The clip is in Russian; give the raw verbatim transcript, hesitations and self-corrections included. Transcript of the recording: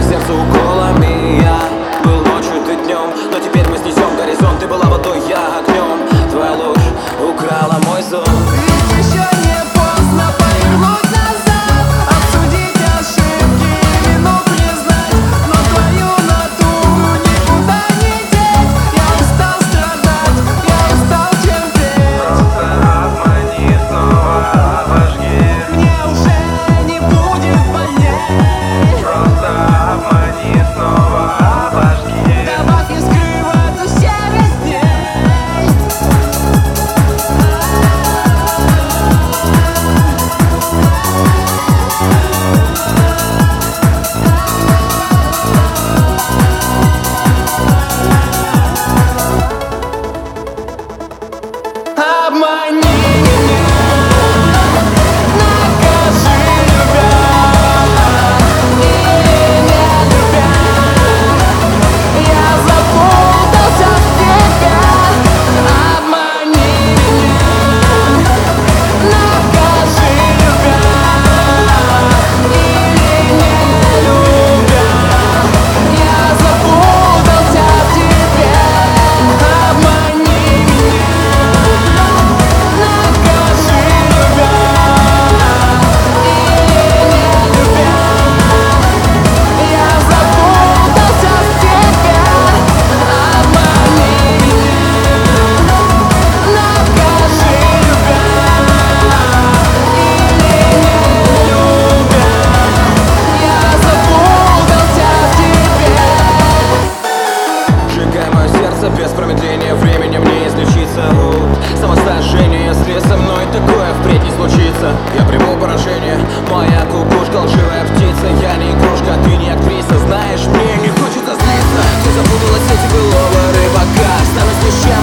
мое сердце уколами. Я был ночью, ты днем, но теперь мы снесем горизонт. Ты была водой, я огнем. Твоя ложь украла мой сон. Ведь еще не поздно повернуть назад, обсудить ошибки, вину признать, но твою натуру никуда не деть. Я устал страдать, я устал терпеть. Просто обмани, снова обожги. Мне уже не будет больней. Просто обмани, снова обожги. Добавь не скрывать у себя дней. Обмани меня, накажи, любя или не любя. Я запутался в тебя. Обмани меня, накажи, любя или не любя. Я запутался в тебе. Обмани меня, накажи, любя или не любя. Я запутался в тебе. Обмани меня, накажи, любя или не любя. Я запутался в тебе. Сжигай мое сердце без промедления, временем не излечиться. Самосожжение, если со мной такое впредь не случится. Я приму поражение, моя кукушка, лживая птица. Я не игрушка, ты не актриса. Знаешь, мне не хочется злиться. Ты запуталась в сети былого рыбака. Стану смещать